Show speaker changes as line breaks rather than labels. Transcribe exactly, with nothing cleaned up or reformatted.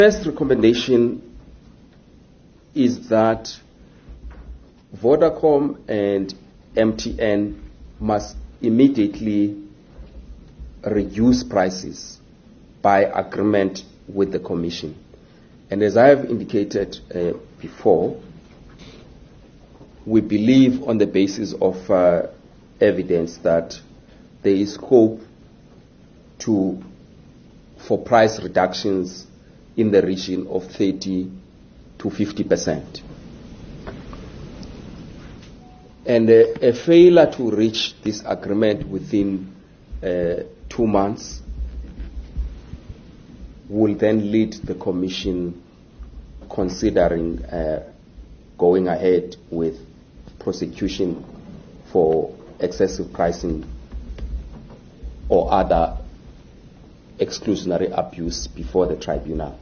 First recommendation is that Vodacom and M T N must immediately reduce prices by agreement with the Commission. And as I have indicated uh, before, we believe on the basis of uh, evidence that there is scope to, for price reductions in the region of thirty to fifty percent. And a, a failure to reach this agreement within uh, two months will then lead the Commission considering uh, going ahead with prosecution for excessive pricing or other exclusionary abuse before the tribunal.